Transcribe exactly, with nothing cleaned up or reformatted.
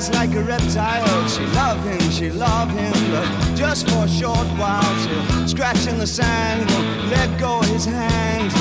wriggles like a reptile. She loved him, she loved him, but just for a short while. She'll scratch in the sand, won't let go of his hand.